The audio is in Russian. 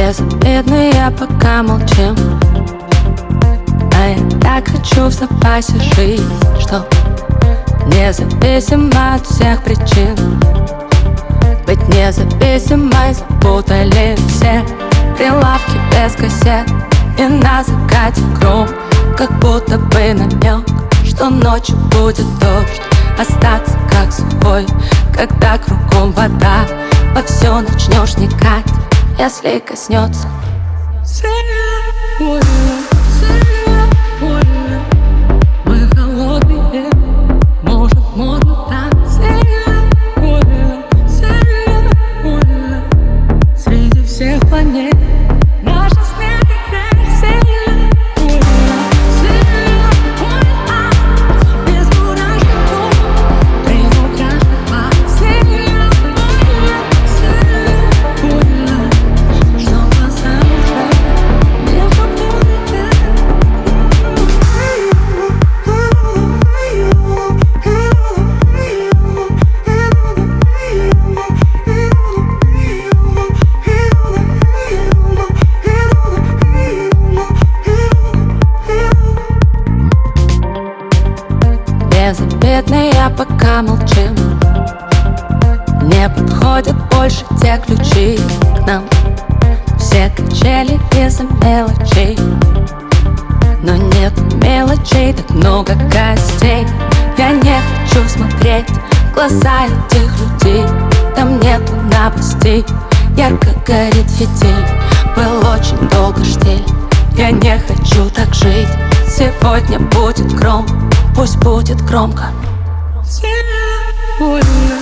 Незаметные пока молчим, а я так хочу в запасе жизнь, что независимо от всех причин быть независимой. Запутали все прилавки без кассет, и на закате гром, как будто бы намек, что ночью будет дождь. Остаться как собой, когда кругом вода, во все начнешь вникать, если коснется. Мы холодные, может модно так. Среди всех планет наша смерть красивая. Без мурашек приукрашен пас. Что глаза уже не попутать. Безобидные пока молчим, не подходят больше те ключи к нам. Все качели из-за мелочей, но нет мелочей, так много гостей. Я не хочу смотреть в глаза этих людей, там нету новостей. Ярко горит фитиль, был очень долго штиль. Я не хочу так жить, сегодня будет гром, пусть будет громко.